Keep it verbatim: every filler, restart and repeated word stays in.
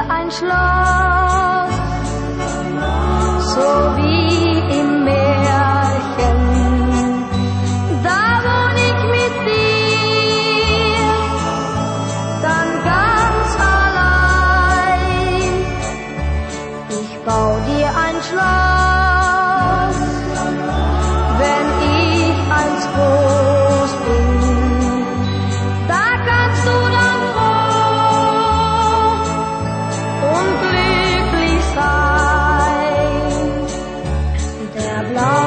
dir ein Schloss, so wie im Märchen. Da wohn ich mit dir, dann ganz allein. Ich bau dir ein Schloss, wenn ich eins groß bin. Da kannst du dann froh und glücklich sein. Der Blau